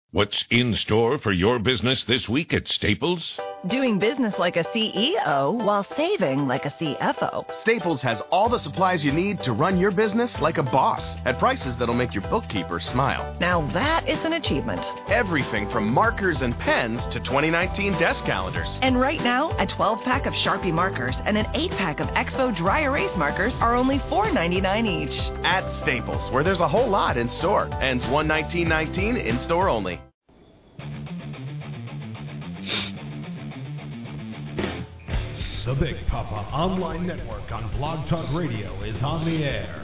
What's in store for your business this week at Staples? Doing business like a CEO while saving like a CFO. Staples has all the supplies you need to run your business like a boss at prices that'll make your bookkeeper smile. Now that is an achievement. Everything from markers and pens to 2019 desk calendars. And right now, a 12-pack of Sharpie markers and an 8-pack of Expo dry erase markers are only $4.99 each. At Staples, where there's a whole lot in store. Ends 1/19/19, in store only. The Big Papa Online Network on Blog Talk Radio is on the air.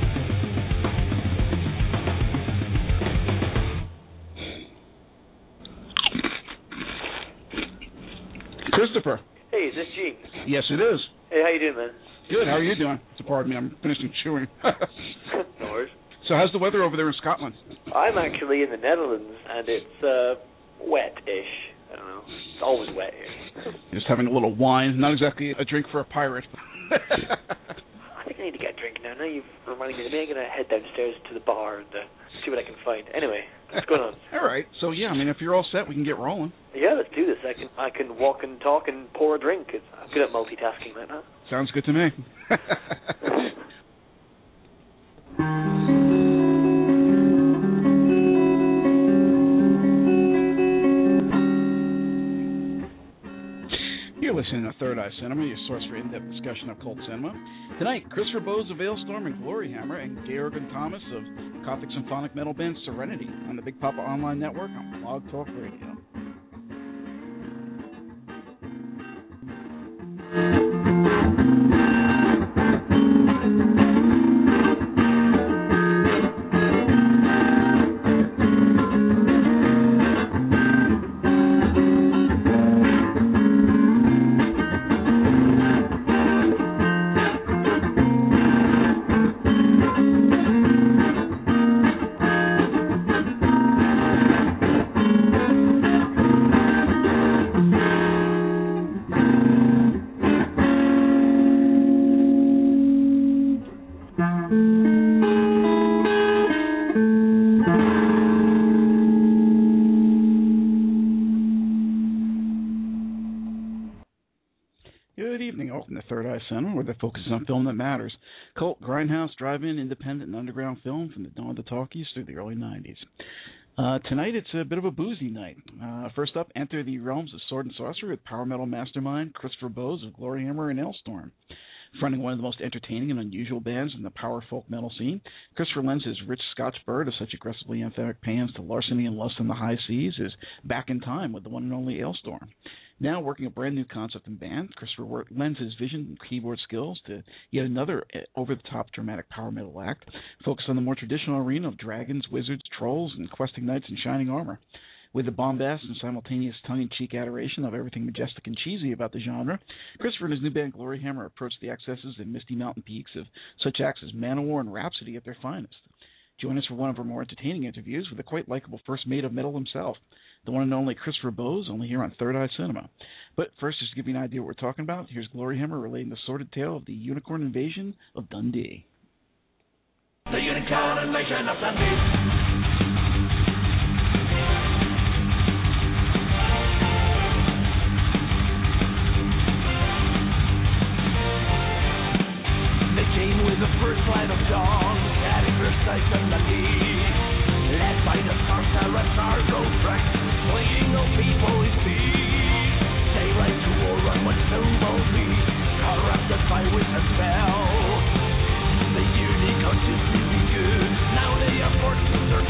Christopher. Hey, is this Gene? Yes, it is. Hey, how you doing, man? Good. How are you doing? So pardon me, I'm finishing chewing. No worries. So how's the weather over there in Scotland? I'm actually in the Netherlands, and it's wet-ish. I don't know. It's always wet here. Just having a little wine. Not exactly a drink for a pirate. I think I need to get a drink now. Now you've reminded me. Maybe I'm going to head downstairs to the bar and see what I can find. Anyway, what's going on? All right. So, yeah, I mean, if you're all set, we can get rolling. Yeah, let's do this. I can walk and talk and pour a drink. I'm good at multitasking like that. Sounds good to me. You're listening to Third Eye Cinema, your source for in-depth discussion of cult cinema. Tonight, Christopher Bowes of Ailstorm and Gloryhammer and Georg and Thomas of Gothic symphonic metal band Serenity on the Big Papa Online Network on Blog Talk Radio. Where the focus is on film that matters. Cult, grindhouse, drive-in, independent, and underground film from the dawn of the talkies through the early 90s. Tonight, it's a bit of a boozy night. First up, enter the realms of sword and sorcery with power metal mastermind Christopher Bowes of Gloryhammer and Ailstorm. Fronting one of the most entertaining and unusual bands in the power folk metal scene, Christopher lends his rich Scotch bird of such aggressively anthemic pans to larceny and lust in the high seas is back in time with the one and only Ailstorm. Now working a brand new concept and band, Christopher lends his vision and keyboard skills to yet another over-the-top dramatic power metal act, focused on the more traditional arena of dragons, wizards, trolls, and questing knights in shining armor. With the bombast and simultaneous tongue-in-cheek adoration of everything majestic and cheesy about the genre, Christopher and his new band Gloryhammer approach the excesses and misty mountain peaks of such acts as Manowar and Rhapsody at their finest. Join us for one of our more entertaining interviews with the quite likable first mate of metal himself, the one and only Christopher Bowes, only here on Third Eye Cinema. But first, just to give you an idea what we're talking about, here's Gloryhammer relating the sordid tale of the unicorn invasion of Dundee. The unicorn invasion of Dundee. The first light of dawn, adding precise and Dundee. Led by the sorcerer Sargo Frex, swinging on people in speed. Daylight to war run what soon will be, corrupted by wit and spell. The unicorn used to be good, now they are forced to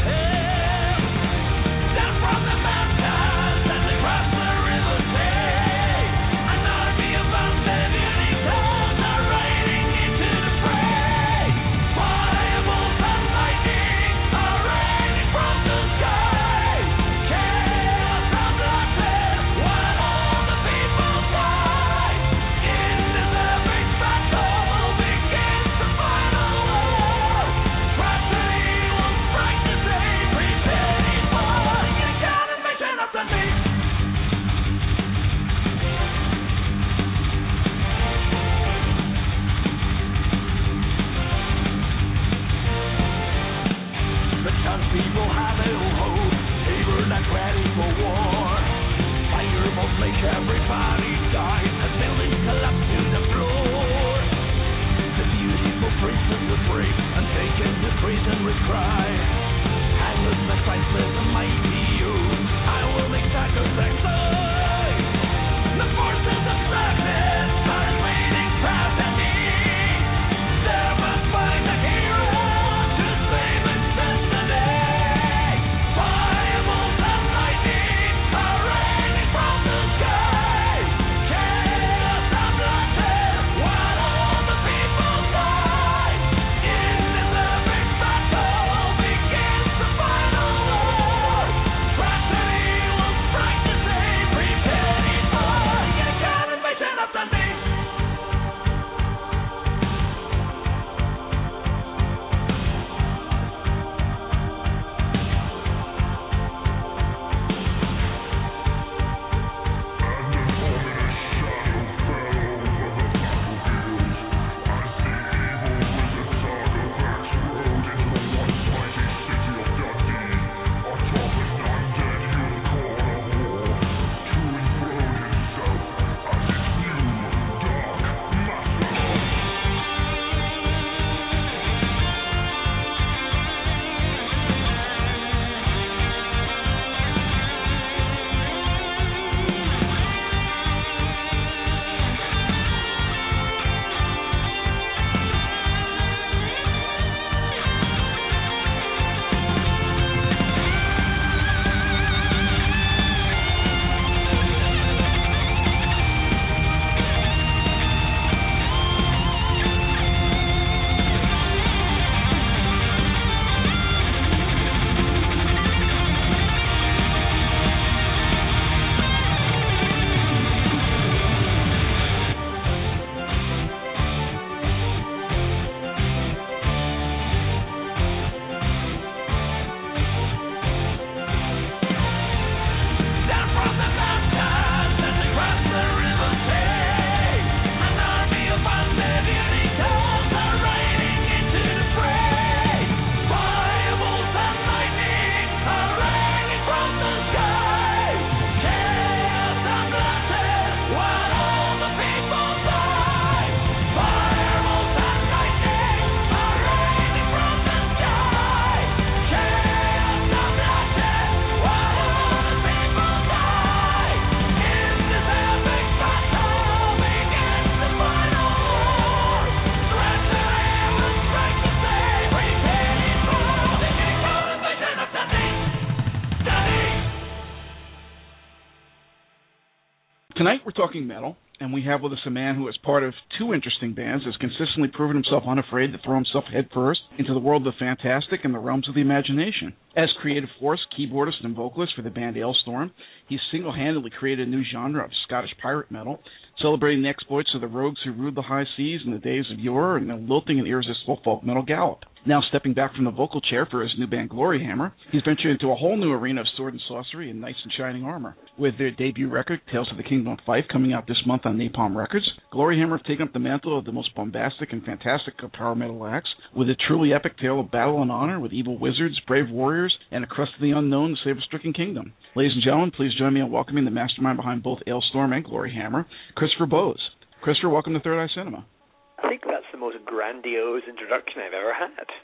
Tonight we're talking metal, and we have with us a man who is part of two interesting bands, has consistently proven himself unafraid to throw himself headfirst into the world of the fantastic and the realms of the imagination. As creative force, keyboardist, and vocalist for the band Alestorm, he's single-handedly created a new genre of Scottish pirate metal, celebrating the exploits of the rogues who ruled the high seas in the days of yore and the lilting and irresistible folk metal gallop. Now stepping back from the vocal chair for his new band Gloryhammer, he's ventured into a whole new arena of sword and sorcery and knights in shining armor. With their debut record, Tales of the Kingdom of Fife, coming out this month on Napalm Records, Gloryhammer have taken up the mantle of the most bombastic and fantastic of power metal acts, with a truly epic tale of battle and honor with evil wizards, brave warriors, and a crest of the unknown to save a stricken kingdom. Ladies and gentlemen, please join me in welcoming the mastermind behind both Alestorm and Gloryhammer, Christopher Bowes. Christopher, welcome to Third Eye Cinema. I think that's the most grandiose introduction I've ever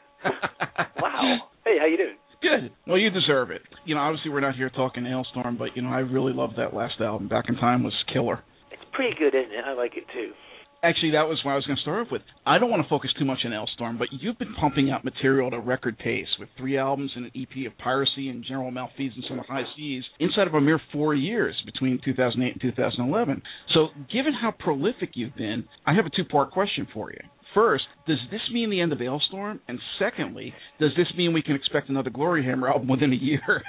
had. Wow. Hey, how you doing? Good. Well, you deserve it. You know, obviously we're not here talking Alestorm, but, you know, I really loved that last album. Back in Time was killer. It's pretty good, isn't it? I like it, too. Actually, that was what I was going to start off with. I don't want to focus too much on Alestorm, but you've been pumping out material at a record pace with 3 albums and an EP of piracy and general malfeasance on the high seas inside of a mere 4 years between 2008 and 2011. So given how prolific you've been, I have a 2-part question for you. First, does this mean the end of Alestorm? And secondly, does this mean we can expect another Gloryhammer album within a year?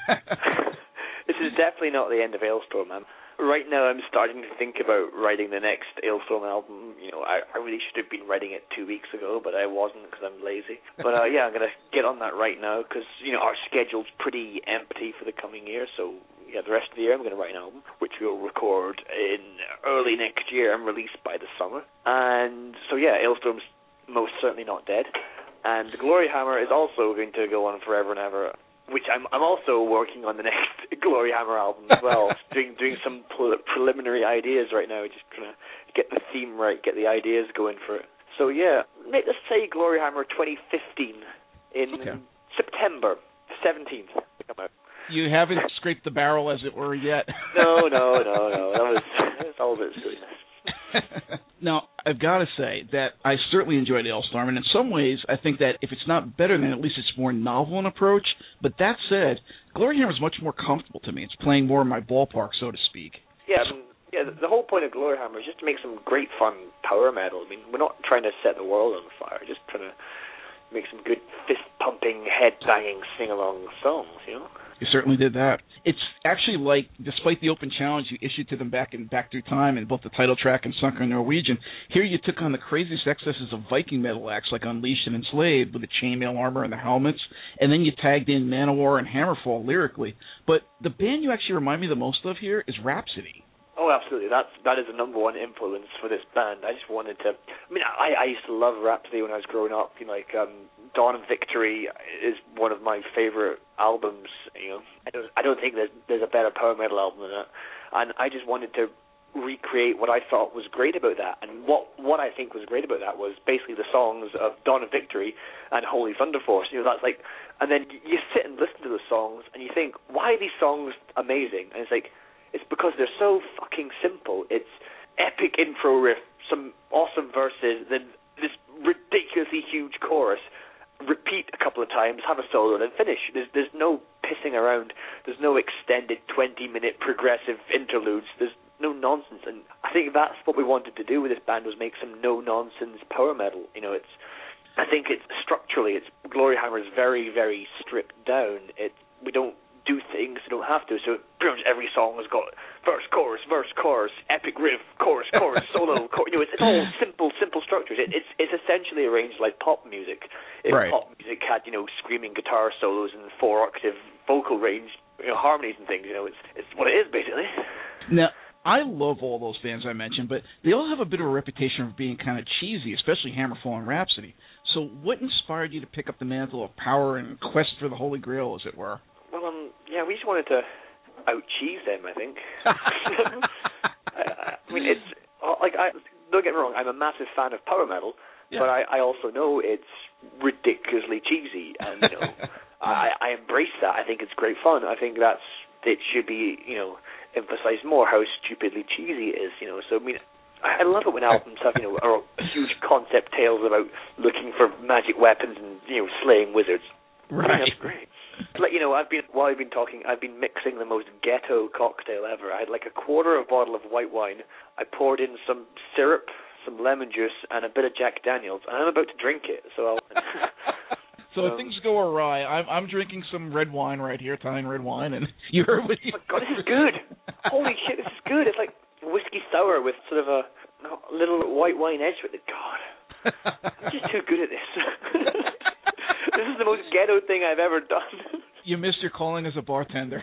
This is definitely not the end of Alestorm, man. Right now I'm starting to think about writing the next Alestorm album. You know, I really should have been writing it 2 weeks ago, but I wasn't because I'm lazy. But yeah, I'm going to get on that right now because, you know, our schedule's pretty empty for the coming year. So, yeah, the rest of the year I'm going to write an album, which we'll record in early next year and release by the summer. And so, yeah, Alestorm's most certainly not dead. And the Gloryhammer is also going to go on forever and ever, which I'm also working on the next Gloryhammer album as well. doing some preliminary ideas right now, just trying to get the theme right, get the ideas going for it. So yeah, let's say Gloryhammer 2015 in September 17th to come out. You haven't scraped the barrel, as it were, yet. No. That's all of it silliness. Now, I've got to say that I certainly enjoyed Alestorm, and in some ways, I think that if it's not better, then at least it's more novel in approach. But that said, Gloryhammer is much more comfortable to me. It's playing more in my ballpark, so to speak. Yeah, the whole point of Gloryhammer is just to make some great fun power metal. I mean, we're not trying to set the world on fire, just trying to make some good fist-pumping, head-banging, sing-along songs, you know? You certainly did that. It's actually like, despite the open challenge you issued to them back through time in both the title track and Sunker Norwegian, here you took on the craziest excesses of Viking metal acts like Unleashed and Enslaved with the chainmail armor and the helmets, and then you tagged in Manowar and Hammerfall lyrically. But the band you actually remind me the most of here is Rhapsody. Oh, absolutely. That is the number one influence for this band. I just wanted to... I mean, I used to love Rhapsody when I was growing up. You know, like, Dawn of Victory is one of my favorite albums. You know, I don't think there's a better power metal album than that. And I just wanted to recreate what I thought was great about that. And what I think was great about that was basically the songs of Dawn of Victory and Holy Thunder Force. You know, that's like... And then you sit and listen to the songs and you think, why are these songs amazing? And it's like... It's because they're so fucking simple. It's epic intro riff, some awesome verses, then this ridiculously huge chorus, repeat a couple of times, have a solo, then finish. There's no pissing around. There's no extended 20-minute progressive interludes. There's no nonsense. And I think that's what we wanted to do with this band, was make some no-nonsense power metal. You know, I think structurally, Gloryhammer is very, very stripped down. We don't do things, you don't have to, so pretty much every song has got verse, chorus, epic riff, chorus, solo, you know, it's all simple structures. It's essentially arranged like pop music. If pop music had, you know, screaming guitar solos and 4-octave vocal range, you know, harmonies and things, you know, it's what it is basically. Now, I love all those bands I mentioned, but they all have a bit of a reputation of being kind of cheesy, especially Hammerfall and Rhapsody. So what inspired you to pick up the mantle of power and quest for the Holy Grail, as it were? Well, yeah, we just wanted to out-cheese them, I think. I mean, it's like, don't get me wrong, I'm a massive fan of power metal, but I also know it's ridiculously cheesy, and you know, I embrace that. I think it's great fun. I think it should be, you know, emphasized more how stupidly cheesy it is. You know, so I mean, I love it when albums have, you know, are huge concept tales about looking for magic weapons and, you know, slaying wizards. Right. That's great. Like, you know, while I've been talking, I've been mixing the most ghetto cocktail ever. I had like a quarter of a bottle of white wine. I poured in some syrup, some lemon juice, and a bit of Jack Daniels, and I'm about to drink it. So if things go awry, I'm drinking some red wine right here, Italian red wine, and you heard what you... Oh my God, this is good. Holy shit, this is good. It's like whiskey sour with sort of a little white wine edge with it. God, I'm just too good at this. This is the most ghetto thing I've ever done. You missed your calling as a bartender.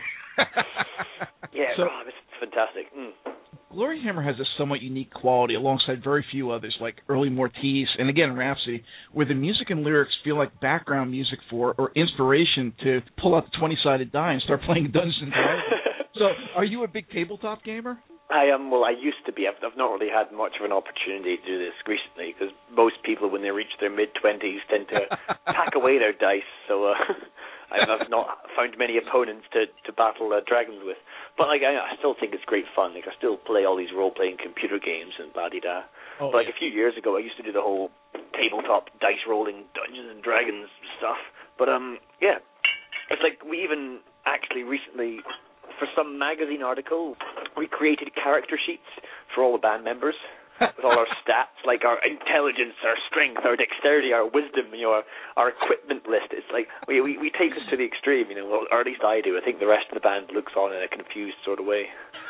Yeah, this is fantastic. Glory Hammer has a somewhat unique quality alongside very few others, like early Mortiz and, again, Rhapsody, where the music and lyrics feel like background music for or inspiration to pull out the 20-sided die and start playing Dungeons & Dragons. So, are you a big tabletop gamer? I am. Well, I used to be. I've not really had much of an opportunity to do this recently because most people, when they reach their mid-20s, tend to pack away their dice. So I've not found many opponents to battle dragons with. But like, I still think it's great fun. Like, I still play all these role-playing computer games and blah-de-da. But like a few years ago, I used to do the whole tabletop dice-rolling Dungeons and Dragons stuff. But yeah, it's like we even actually recently, for some magazine article, we created character sheets for all the band members with all our stats, like our intelligence, our strength, our dexterity, our wisdom, you know, our equipment list. It's like we take this to the extreme, you know, or at least I do. I think the rest of the band looks on in a confused sort of way.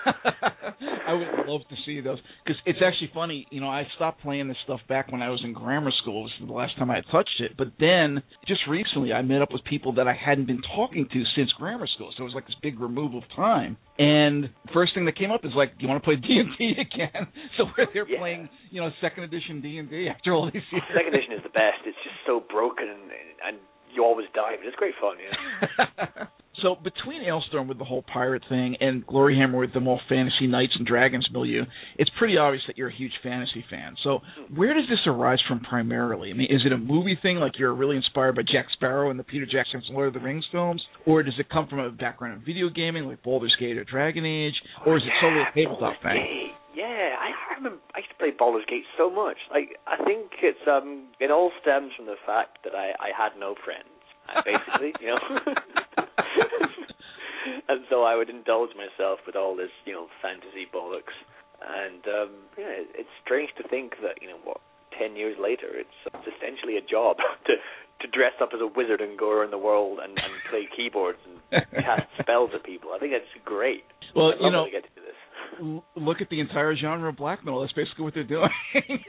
I would love to see those, because it's actually funny. You know, I stopped playing this stuff back when I was in grammar school. This was the last time I had touched it. But then, just recently, I met up with people that I hadn't been talking to since grammar school. So it was like this big removal of time. And first thing that came up is like, do you want to play D&D again? So they're playing, you know, second edition D&D after all these years. Second edition is the best. It's just so broken and you always die, but it's great fun, yeah. So between Ailstorm with the whole pirate thing and Glory Hammer with the more fantasy Knights and Dragons milieu, it's pretty obvious that you're a huge fantasy fan. So where does this arise from primarily? I mean, is it a movie thing, like you're really inspired by Jack Sparrow and the Peter Jackson's Lord of the Rings films? Or does it come from a background in video gaming, like Baldur's Gate or Dragon Age? Or is it solely a tabletop thing? Yeah, I remember I used to play Baldur's Gate so much. Like, I think it's it all stems from the fact that I had no friends, basically, you know. And so I would indulge myself with all this, you know, fantasy bollocks. And yeah, it's strange to think that, you know, 10 years later, it's essentially a job to dress up as a wizard and go around the world and play keyboards and cast spells at people. I think that's great. Well, I'd love to get to do this. Look at the entire genre of black metal. That's basically what they're doing.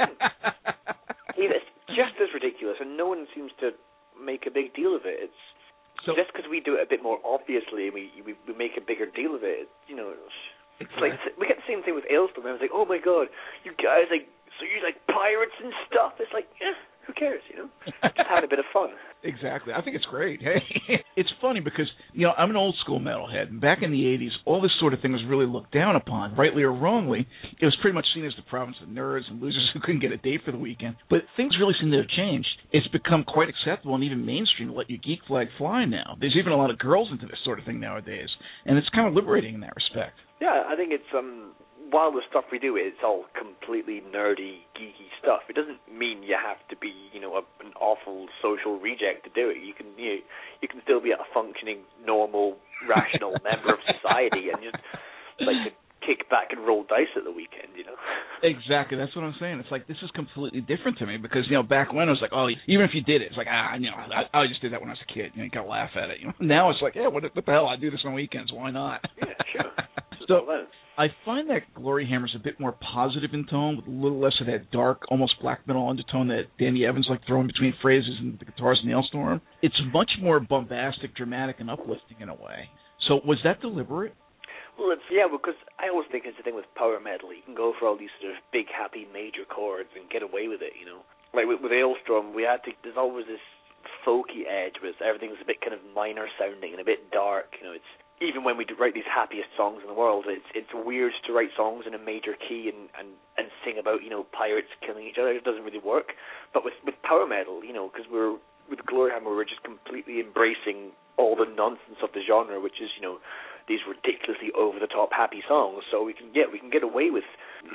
It's just as ridiculous, and no one seems to make a big deal of it. It's just because we do it a bit more obviously, we make a bigger deal of it. You know, it's like we get the same thing with Ailstorm. I was like, oh my god, you guys so you like pirates and stuff. It's like, who cares, you know? Just having a bit of fun. Exactly. I think it's great. Hey, it's funny because, you know, I'm an old school metalhead, and back in the 80s, all this sort of thing was really looked down upon, rightly or wrongly. It was pretty much seen as the province of nerds and losers who couldn't get a date for the weekend. But things really seem to have changed. It's become quite acceptable and even mainstream to let your geek flag fly now. There's even a lot of girls into this sort of thing nowadays, and it's kind of liberating in that respect. Yeah, I think it's while the stuff we do is all completely nerdy, geeky stuff, it doesn't mean you have to be, you know, an awful social reject to do it. You can still be a functioning, normal, rational member of society and just like to kick back and roll dice at the weekend, you know. Exactly, that's what I'm saying. It's like this is completely different to me because, you know, back when it was like, oh, even if you did it, it's like, you know, I just did that when I was a kid. You know, you gotta laugh at it. You know? Now it's like, yeah, what the hell? I do this on weekends. Why not? Yeah, sure. So I find that Glory Hammer's a bit more positive in tone, with a little less of that dark, almost black metal undertone that Danny Evans liked throwing between phrases and the guitars in Ailstorm. It's much more bombastic, dramatic, and uplifting in a way. So was that deliberate? Well, because I always think it's the thing with power metal. You can go for all these sort of big, happy major chords and get away with it, you know. Like with Ailstorm, there's always this folky edge where everything's a bit kind of minor sounding and a bit dark, you know. It's even when we write these happiest songs in the world, it's weird to write songs in a major key and sing about, you know, pirates killing each other. It doesn't really work. But with power metal, you know, because with Glory Hammer, we're just completely embracing all the nonsense of the genre, which is, you know, these ridiculously over-the-top happy songs. So we can get away with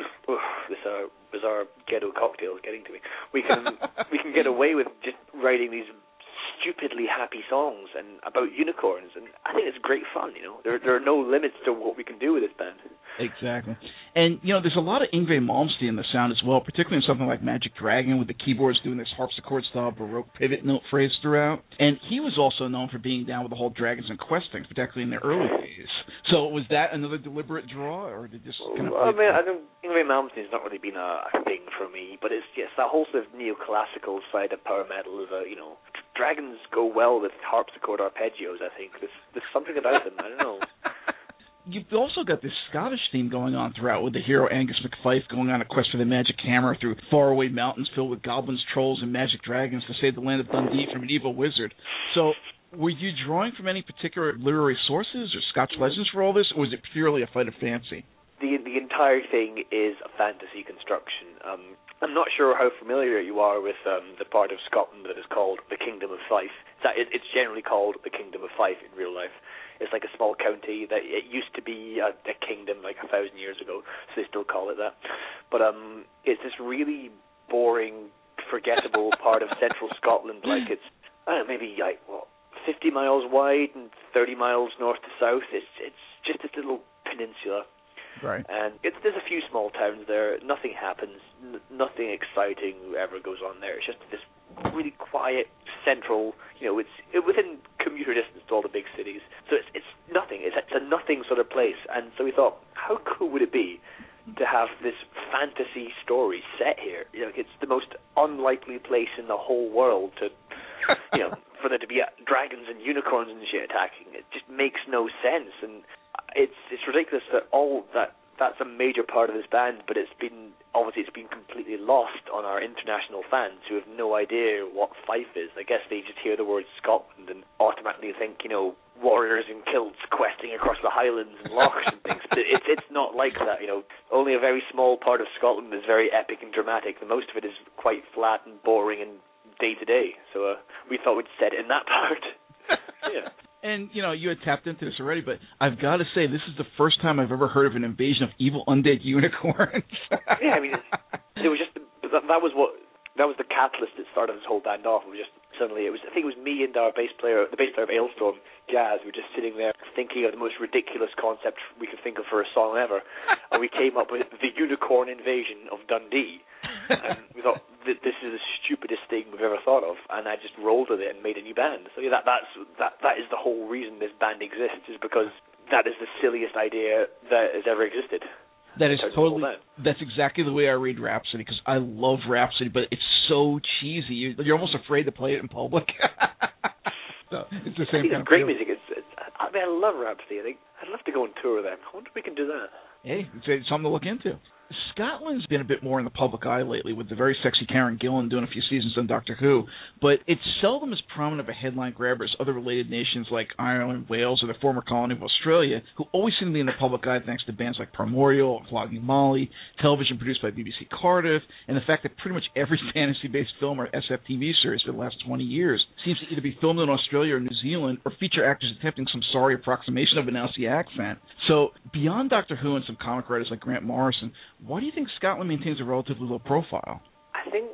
this bizarre ghetto cocktail is getting to me. We can get away with just writing these stupidly happy songs and about unicorns, and I think it's great fun. There are no limits to what we can do with this band. Exactly. And, there's a lot of Yngwie Malmsteen in the sound as well, particularly in something like Magic Dragon with the keyboards doing this harpsichord-style Baroque pivot note phrase throughout. And he was also known for being down with the whole Dragons and Quest thing, particularly in the early days. So was that another deliberate draw, or did this kind of... I don't. Yngwie Malmsteen's not really been a thing for me, but it's that whole sort of neoclassical side of power metal is dragons go well with harpsichord arpeggios, I think. There's something about them, I don't know. You've also got this Scottish theme going on throughout, with the hero Angus MacFife going on a quest for the magic hammer through faraway mountains filled with goblins, trolls, and magic dragons to save the land of Dundee from an evil wizard. So, were you drawing from any particular literary sources or Scotch legends for all this, or was it purely a fight of fancy? The entire thing is a fantasy construction. I'm not sure how familiar you are with the part of Scotland that is called the Kingdom of Fife. It's generally called the Kingdom of Fife in real life. It's like a small county that it used to be a kingdom like 1,000 years ago, so they still call it that. But it's this really boring, forgettable part of central Scotland. Like it's maybe 50 miles wide and 30 miles north to south. It's just this little peninsula. Right. And there's a few small towns there. Nothing happens. Nothing exciting ever goes on there. It's just this really quiet, central. It's within commuter distance to all the big cities. So it's nothing. It's a nothing sort of place. And so we thought, how cool would it be to have this fantasy story set here? It's the most unlikely place in the whole world to, for there to be dragons and unicorns and shit attacking. It just makes no sense. And it's ridiculous that that's a major part of this band, but it's been completely lost on our international fans who have no idea what Fife is. I guess they just hear the word Scotland and automatically think, warriors in kilts questing across the highlands and lochs and things. But it's not like that. Only a very small part of Scotland is very epic and dramatic. The most of it is quite flat and boring and day to day. So we thought we'd set it in that part. Yeah. And, you had tapped into this already, but I've got to say, this is the first time I've ever heard of an invasion of evil undead unicorns. Yeah, I mean, it was just, that was the catalyst that started this whole band off. It was just, suddenly, I think it was me and the bass player of Ailstorm, Gaz, we were just sitting there thinking of the most ridiculous concept we could think of for a song ever. And we came up with the unicorn invasion of Dundee. And we thought, this is the stupidest thing we've ever thought of, and I just rolled with it and made a new band. So yeah, that is the whole reason this band exists, is because that is the silliest idea that has ever existed. That is totally, that's exactly the way I read Rhapsody, because I love Rhapsody, but it's so cheesy. You're almost afraid to play it in public. So it's the same kind of great music. I love Rhapsody. I'd love to go on tour with them. I wonder if we can do that. Hey, it's something to look into. Scotland's been a bit more in the public eye lately, with the very sexy Karen Gillan doing a few seasons on Doctor Who, but it's seldom as prominent of a headline grabber as other related nations like Ireland, Wales, or the former colony of Australia, who always seem to be in the public eye thanks to bands like Primordial, Flogging Molly, television produced by BBC Cardiff, and the fact that pretty much every fantasy-based film or SF TV series for the last 20 years seems to either be filmed in Australia or New Zealand, or feature actors attempting some sorry approximation of an Aussie accent. So, beyond Doctor Who and some comic writers like Grant Morrison, why do you think Scotland maintains a relatively low profile? I think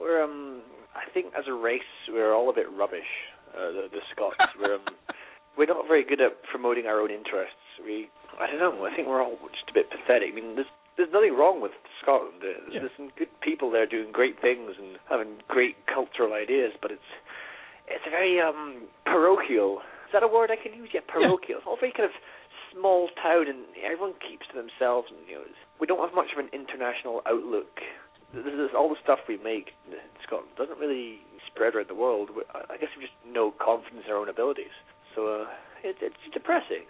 as a race we're all a bit rubbish. The Scots, we're not very good at promoting our own interests. I don't know. I think we're all just a bit pathetic. I mean, there's nothing wrong with Scotland. There's some good people there doing great things and having great cultural ideas, but it's a very parochial. Is that a word I can use? Yeah, parochial. Yeah. It's all very kind of small town, and everyone keeps to themselves, and we don't have much of an international outlook. There's all the stuff we make in Scotland doesn't really spread around the world. I guess we just no confidence in our own abilities. So it's depressing.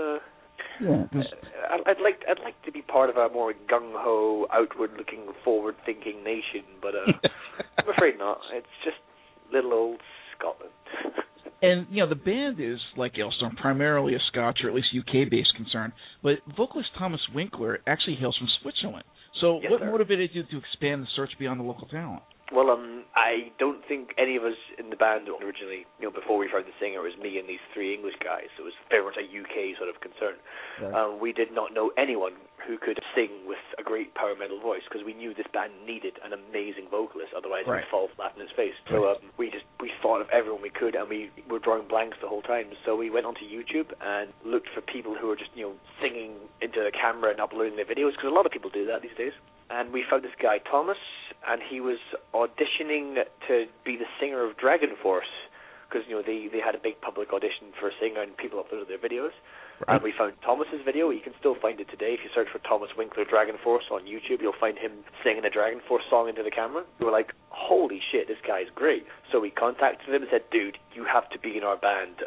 I'd like to be part of a more gung ho, outward-looking, forward-thinking nation, but I'm afraid not. It's just little old Scotland. And, the band is, like Ailstorm, primarily a Scotch or at least UK-based concern, but vocalist Thomas Winkler actually hails from Switzerland. So what motivated you to expand the search beyond the local talent? Well, I don't think any of us in the band originally, before we found the singer, it was me and these three English guys. So it was very much a UK sort of concern. Right. We did not know anyone who could sing with a great power metal voice, because we knew this band needed an amazing vocalist, otherwise Right. we'd fall flat in his face. So we thought of everyone we could, and we were drawing blanks the whole time. So we went onto YouTube and looked for people who were just singing into the camera and uploading their videos, because a lot of people do that these days. And we found this guy, Thomas, and he was auditioning to be the singer of Dragon Force, because they had a big public audition for a singer, and people uploaded their videos. Right. And we found Thomas's video. You can still find it today. If you search for Thomas Winkler Dragon Force on YouTube, you'll find him singing a Dragon Force song into the camera. We were like, holy shit, this guy's great. So we contacted him and said, dude, you have to be in our band.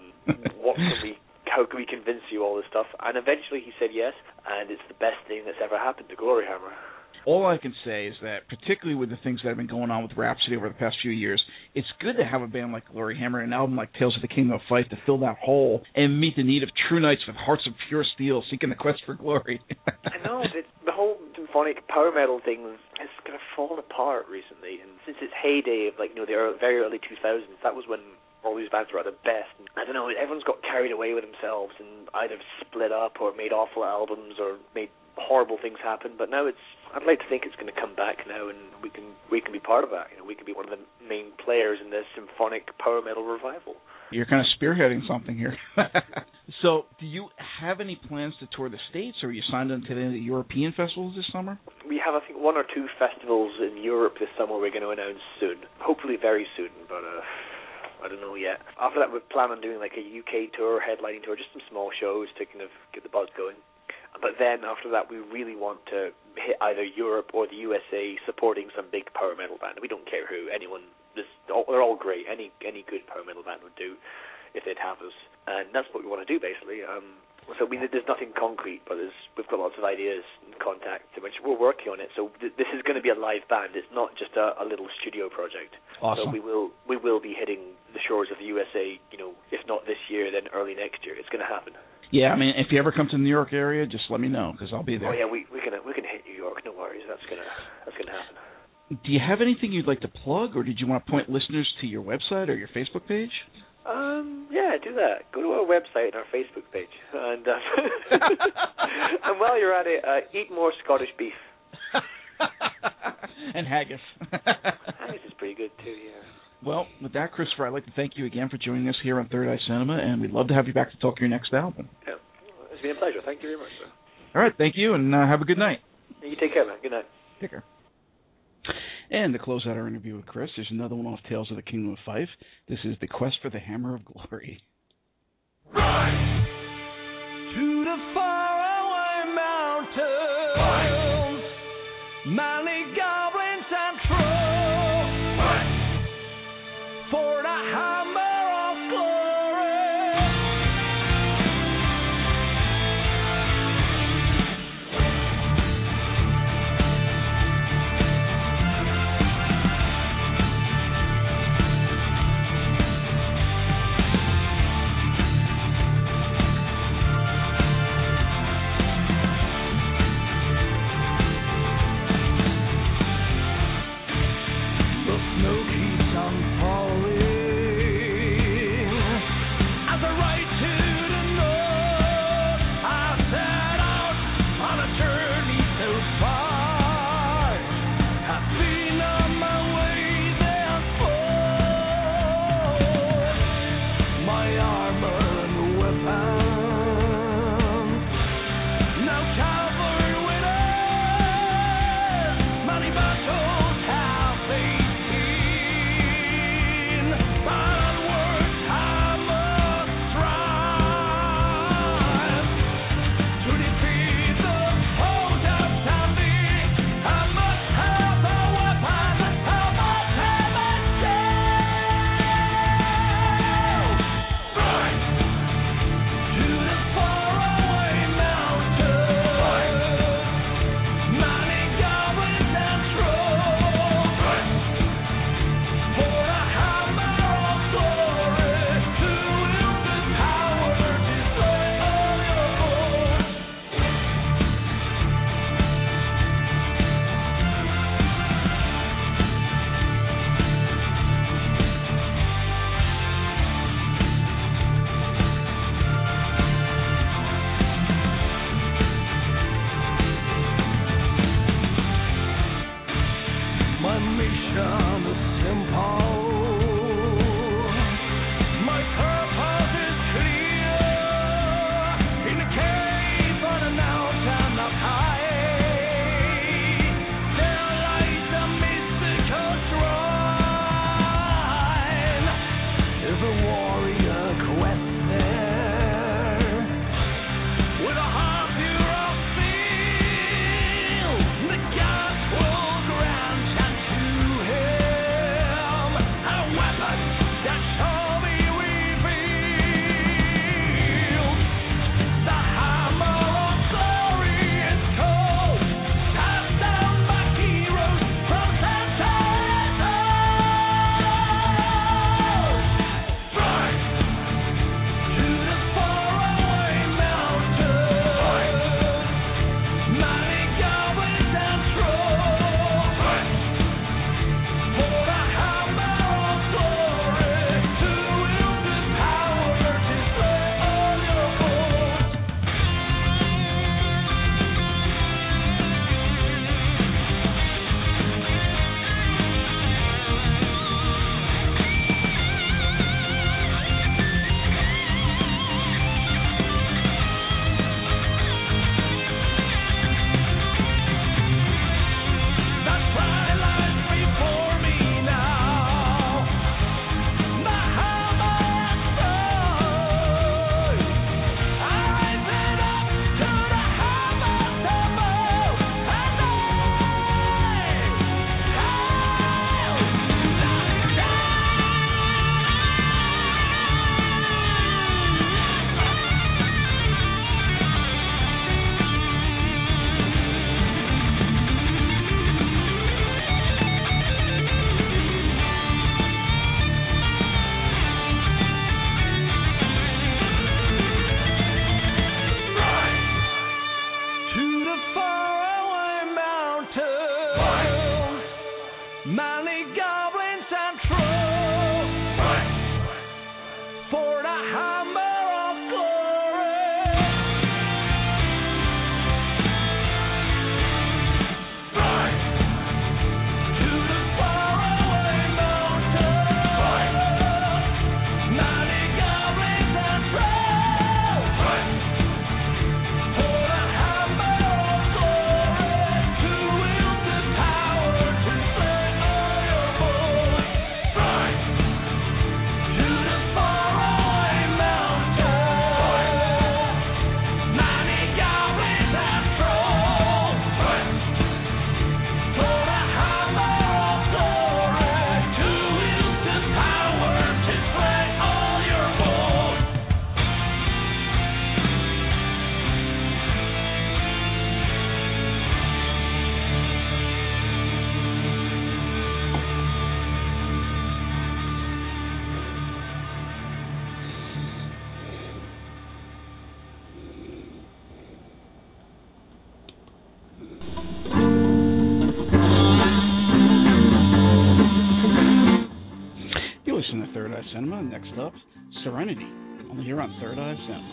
How can we convince you all this stuff? And eventually he said yes, and it's the best thing that's ever happened to Glory Hammer. All I can say is that, particularly with the things that have been going on with Rhapsody over the past few years, it's good to have a band like Glory Hammer and an album like Tales of the Kingdom of Fight to fill that hole and meet the need of true knights with hearts of pure steel seeking the quest for glory. I know, the whole symphonic power metal thing has kind of fallen apart recently, and since its heyday of the very early 2000s, that was when all these bands were at their best. And I don't know, everyone's got carried away with themselves and either split up or made awful albums or made horrible things happen. But now I'd like to think it's going to come back now, and we can be part of that. We can be one of the main players in this symphonic power metal revival. You're kind of spearheading something here. So, do you have any plans to tour the States, or are you signed on to any of the European festivals this summer? We have, I think, 1 or 2 festivals in Europe this summer we're going to announce soon. Hopefully very soon, but I don't know yet. After that, we plan on doing like a UK tour, headlining tour, just some small shows to kind of get the buzz going. But then after that, we really want to hit either Europe or the USA, supporting some big power metal band. We don't care who, anyone. They're all great. Any good power metal band would do if they'd have us. And that's what we want to do, basically. So there's nothing concrete, but we've got lots of ideas and contacts, which we're working on it. So this is going to be a live band. It's not just a little studio project. Awesome. So we will be hitting the shores of the USA, if not this year, then early next year. It's going to happen. Yeah, I mean, if you ever come to the New York area, just let me know, because I'll be there. Oh yeah, we can hit New York. No worries. That's gonna happen. Do you have anything you'd like to plug, or did you want to point listeners to your website or your Facebook page? Yeah, do that. Go to our website and our Facebook page, and and while you're at it, eat more Scottish beef. And haggis. Haggis is pretty good too. Yeah. Well, with that, Christopher, I'd like to thank you again for joining us here on Third Eye Cinema, and we'd love to have you back to talk your next album. Yeah, it's been a pleasure. Thank you very much, sir. All right, thank you, and have a good night. You take care, man. Good night. Take care. And to close out our interview with Chris, there's another one off Tales of the Kingdom of Fife. This is The Quest for the Hammer of Glory. Rise to the faraway mountains, many goblins and trolls, for the hammer of glory. to the faraway mountains. Many goblins and trolls for the hammer of glory. To the faraway mountains. Many goblins and trolls for the hammer of glory. To wield the power to slay all your foes. To the faraway mountains. Many goblins and trolls for the hammer of glory. To wield the power to slay all your foes. You listen to Third Eye Cinema. Next up, Serenity, only here on Third Eye Cinema.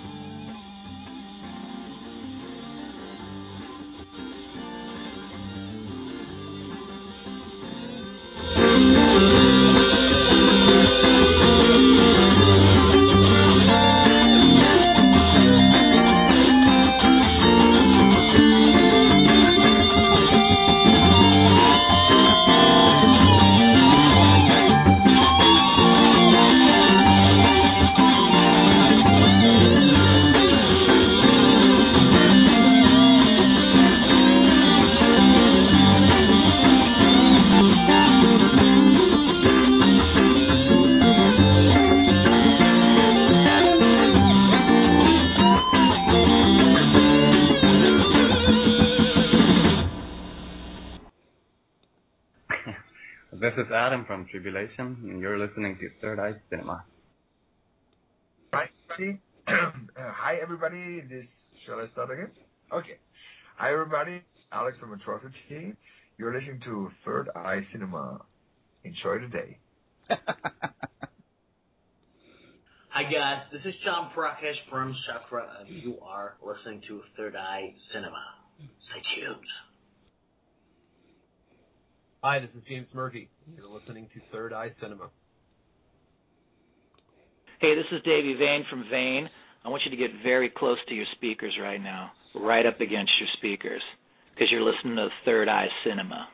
This is Adam from Tribulation, and you're listening to Third Eye Cinema. Hi, everybody. Hi, everybody. Shall I start again? Okay. Hi, everybody. Alex from Atrocity. You're listening to Third Eye Cinema. Enjoy the day. Hi, guys. This is John Prakash from Chakra, and you are listening to Third Eye Cinema. Stay tuned. Hi, this is James Murphy. You're listening to Third Eye Cinema. Hey, this is Davey Vane from Vane. I want you to get very close to your speakers right now, right up against your speakers, because you're listening to Third Eye Cinema.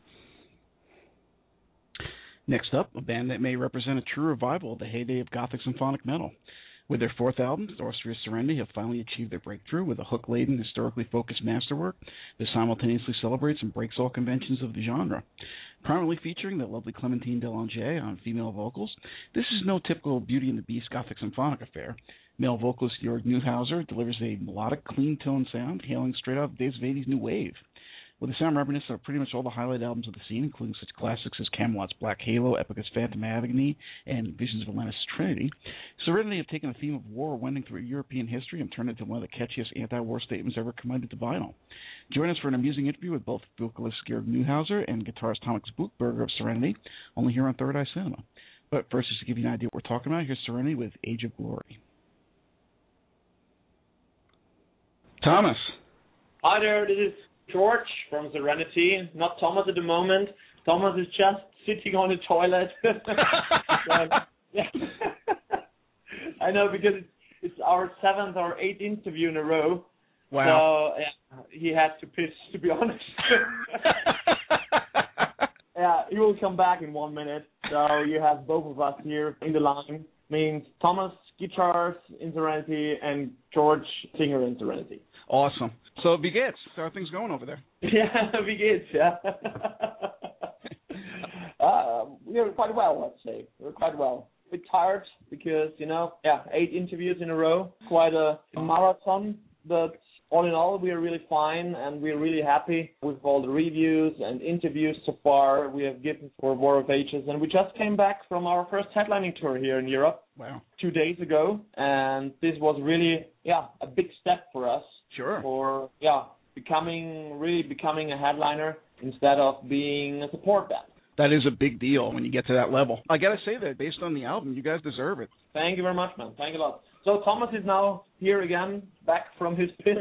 Next up, a band that may represent a true revival of the heyday of Gothic symphonic metal. With their fourth album, Sorcerer's Serenity have finally achieved their breakthrough with a hook-laden, historically focused masterwork that simultaneously celebrates and breaks all conventions of the genre. Prominently featuring the lovely Clementine Delanger on female vocals, this is no typical Beauty and the Beast Gothic symphonic affair. Male vocalist Jörg Neuhauser delivers a melodic, clean-toned sound hailing straight out of Dave Zvany's new wave. With the sound reminiscent of pretty much all the highlight albums of the scene, including such classics as Camelot's Black Halo, Epicus Phantom Agony, and Visions of Atlantis Trinity, Serenity have taken a theme of war wending through European history and turned it into one of the catchiest anti-war statements ever commanded to vinyl. Join us for an amusing interview with both vocalist Jörg Neuhauser and guitarist Thomas Buchberger of Serenity, only here on Third Eye Cinema. But first, just to give you an idea what we're talking about, here's Serenity with Age of Glory. Thomas. Hi there, this is George from Serenity. Not Thomas at the moment. Thomas is just sitting on the toilet. I know, because it's our 7th or 8th interview in a row. Wow. So he has to piss, to be honest. Yeah, he will come back in 1 minute. So you have both of us here in the line. Means Thomas guitars in Serenity and George singer in Serenity. Awesome. So, wie geht's? How are things going over there? Yeah, wie geht's? Yeah. We're quite well, I'd say. We're quite well. A bit tired because, 8 interviews in a row. Quite a marathon, but all in all, we are really fine, and we're really happy with all the reviews and interviews so far we have given for War of Ages. And we just came back from our first headlining tour here in Europe. Wow. 2 days ago, and this was really, a big step for us. Sure. For, becoming a headliner instead of being a support band. That is a big deal when you get to that level. I gotta say that based on the album, you guys deserve it. Thank you very much, man. Thank you a lot. So Thomas is now here again, back from his piss.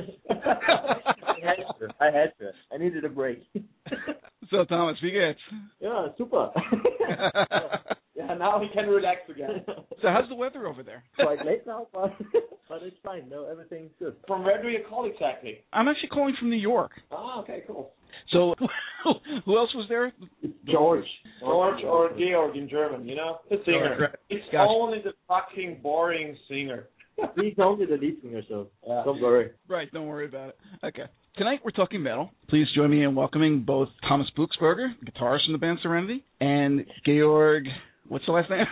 I had to. I needed a break. So Thomas, wie geht's? Yeah, super. Yeah, now he can relax again. So how's the weather over there? Quite late now, but it's fine. No, everything's good. From where do you call exactly? I'm actually calling from New York. Ah, okay, cool. So who else was there? George or Georg in German, you know? The singer. Right. It's only the fucking boring singer. He's only the lead singer, so don't worry. Right, don't worry about it. Okay. Tonight we're talking metal. Please join me in welcoming both Thomas Buchsberger, guitarist in the band Serenity, and Georg, what's the last name?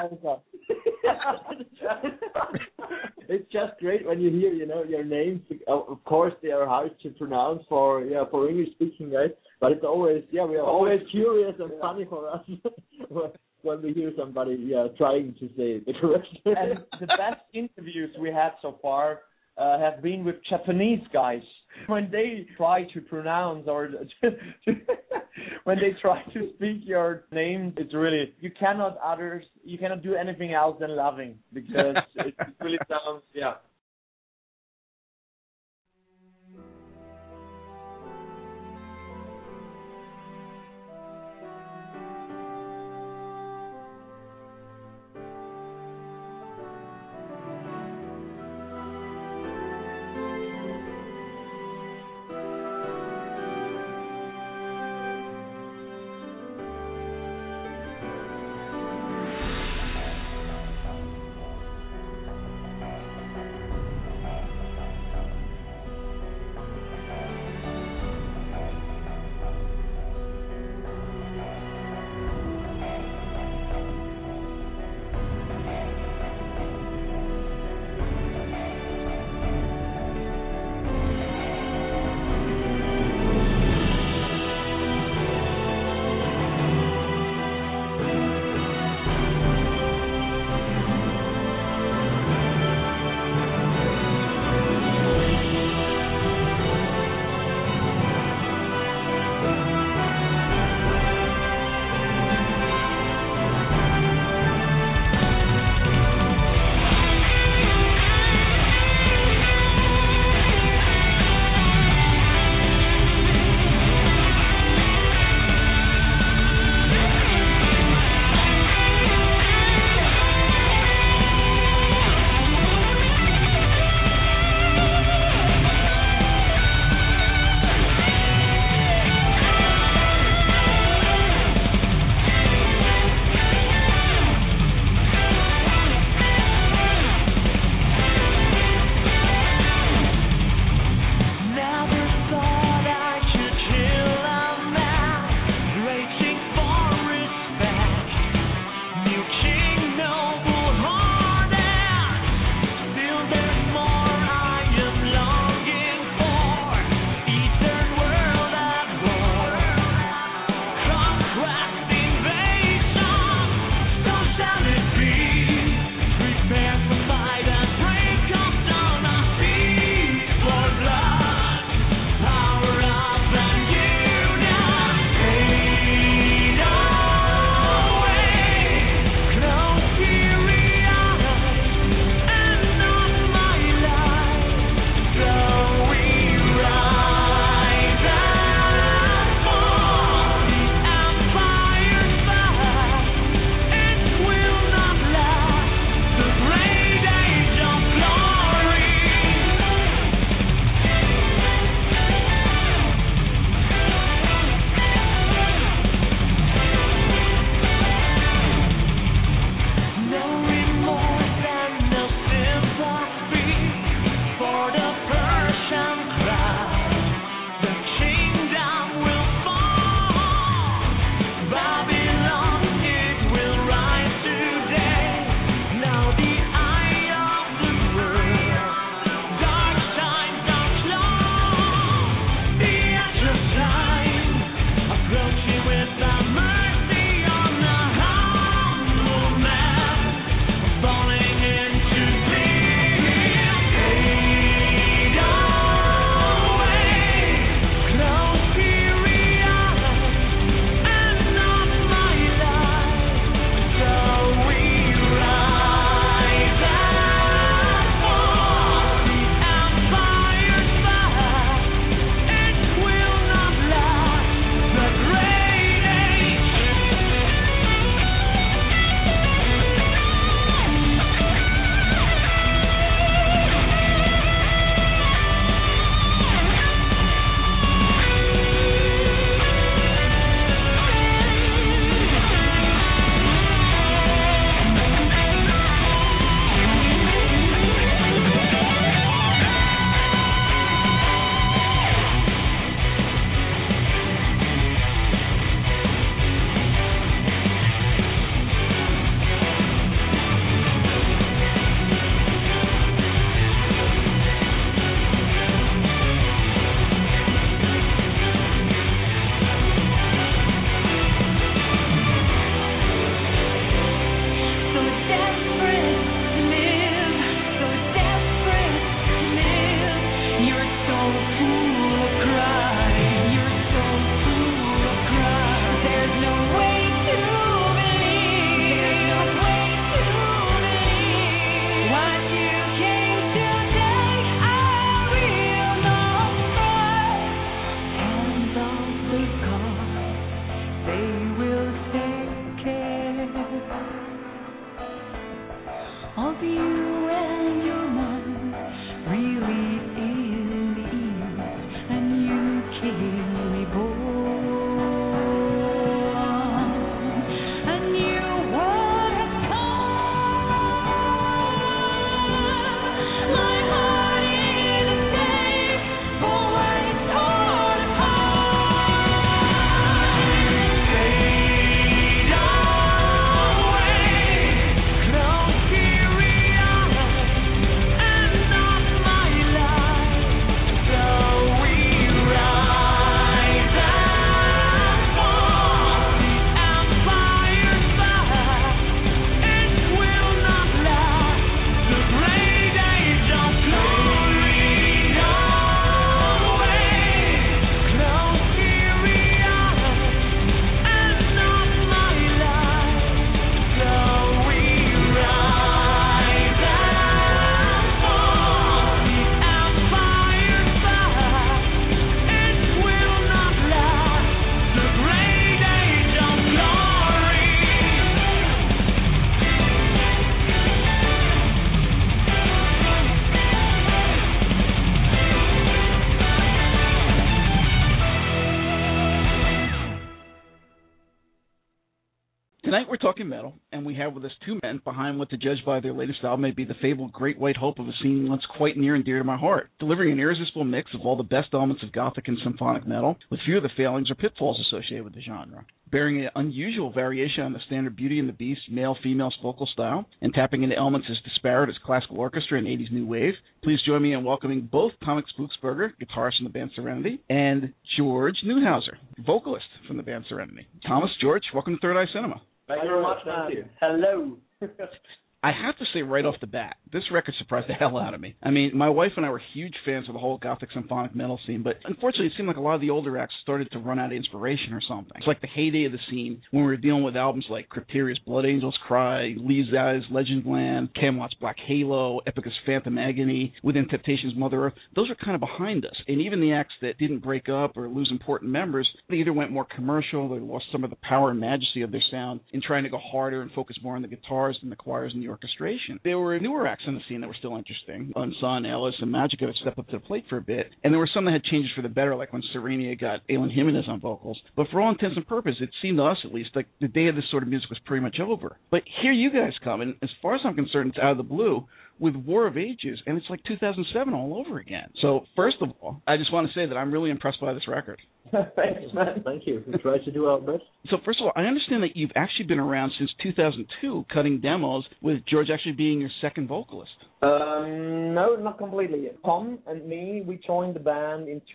It's just great when you hear, your names. Of course, they are hard to pronounce for English-speaking guys, but it's always, we are always curious and funny for us when we hear somebody, trying to say the correct. And the best interviews we had so far have been with Japanese guys. When they try to pronounce or when they try to speak your name, it's really, you cannot do anything else than loving, because it really sounds, Tonight we're talking metal, and we have with us two men behind what, to judge by their latest album, may be the fabled Great White Hope of a scene once quite near and dear to my heart, delivering an irresistible mix of all the best elements of gothic and symphonic metal, with few of the failings or pitfalls associated with the genre. Bearing an unusual variation on the standard Beauty and the Beast male-female vocal style, and tapping into elements as disparate as classical orchestra and 80s new wave, please join me in welcoming both Comic Spooksberger, guitarist from the band Serenity, and George Neuhauser, vocalist from the band Serenity. Thomas, George, welcome to Third Eye Cinema. Thank you very much, man. Hello. I have to say right off the bat, this record surprised the hell out of me. I mean, my wife and I were huge fans of the whole gothic symphonic metal scene, but unfortunately it seemed like a lot of the older acts started to run out of inspiration or something. It's like the heyday of the scene when we were dealing with albums like Crypteria's Blood Angels Cry, Lee's Eyes, Legend Land, Camelot's Black Halo, Epica's Phantom Agony, Within Temptation's Mother Earth. Those are kind of behind us, and even the acts that didn't break up or lose important members, they either went more commercial or lost some of the power and majesty of their sound in trying to go harder and focus more on the guitars and the choirs and the orchestration. There were newer acts in the scene that were still interesting. Unsun, Ellis, and Magica had stepped up to the plate for a bit, and there were some that had changes for the better, like when Serenia got Alan Jimenez on vocals. But for all intents and purposes, it seemed to us, at least, like the day of this sort of music was pretty much over. But here you guys come, and as far as I'm concerned, it's out of the blue with War of Ages, and it's like 2007 all over again. So, first of all, I just want to say that I'm really impressed by this record. Thanks, man. Thank you. We try to do our best. So, first of all, I understand that you've actually been around since 2002, cutting demos, with George actually being your second vocalist. No, not completely. Tom and me, we joined the band in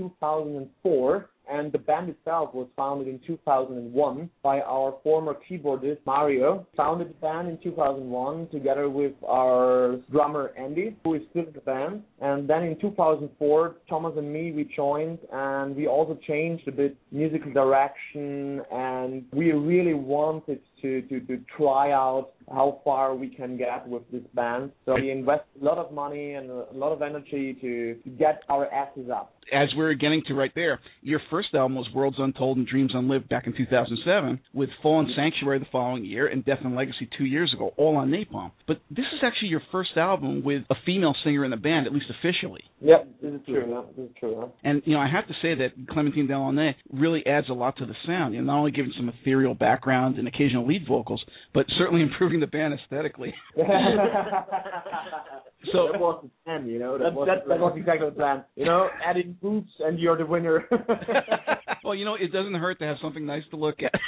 2004. And the band itself was founded in 2001 by our former keyboardist, Mario. Founded the band in 2001 together with our drummer, Andy, who is still in the band. And then in 2004, Thomas and me, we joined, and we also changed a bit musical direction, and we really wanted to try out how far we can get with this band. So we invest a lot of money and a lot of energy to get our asses up. As we're getting to right there, your first album was Worlds Untold and Dreams Unlived back in 2007, with Fallen Sanctuary the following year and Death and Legacy 2 years ago, all on Napalm. But this is actually your first album with a female singer in the band, at least officially. Yep, this is true. Yeah, this is true. Yeah. And, you know, I have to say that Clementine Delaunay really adds a lot to the sound, you know, not only giving some ethereal background and occasional lead vocals, but certainly improving the band aesthetically. So that was the plan, you know. That was exactly the plan. You know, adding boots and you're the winner. Well, you know, it doesn't hurt to have something nice to look at.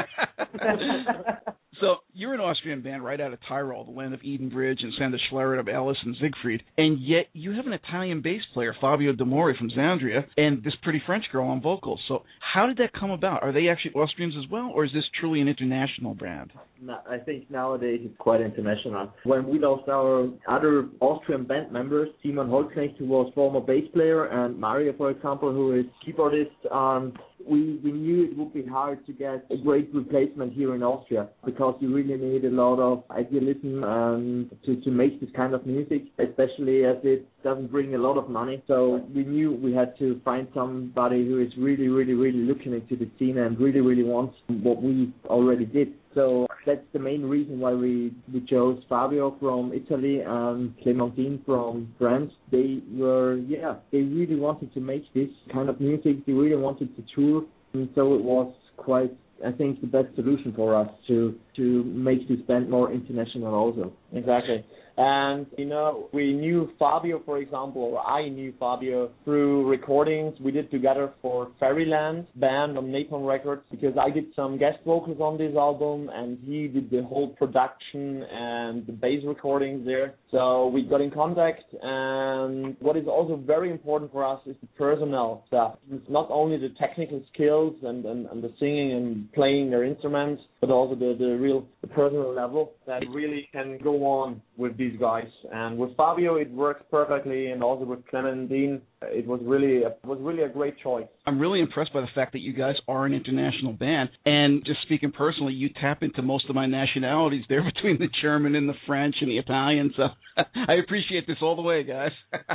So you're an Austrian band right out of Tyrol, the land of Edenbridge and Sander Schlereth of Alice and Siegfried, and yet you have an Italian bass player, Fabio D'Amore from Zandria, and this pretty French girl on vocals. So how did that come about? Are they actually Austrians as well, or is this truly an international band? No, I think nowadays it's quite international. When we lost our other Austrian band members, Simon Holzknecht, who was former bass player, and Mario, for example, who is keyboardist, we knew it would be hard to get a great replacement here in Austria, because you really need a lot of idealism to make this kind of music, especially as it doesn't bring a lot of money. So we knew we had to find somebody who is really, really, really looking into the scene and really, really wants what we already did. So that's the main reason why we chose Fabio from Italy and Clementine from France. They really wanted to make this kind of music. They really wanted to tour, and so it was quite, I think, the best solution for us to make this band more international also. Exactly. And, you know, we knew Fabio, for example, or I knew Fabio through recordings we did together for Fairyland band on Napalm Records, because I did some guest vocals on this album and he did the whole production and the bass recordings there. So we got in contact, and what is also very important for us is the personnel stuff. It's not only the technical skills and the singing and playing their instruments, but also the personal level that really can go on with these guys. And with Fabio it works perfectly, and also with Clementine it was really a great choice. I'm really impressed by the fact that you guys are an international band, and just speaking personally, you tap into most of my nationalities there between the German and the French and the Italian, so I appreciate this all the way, guys.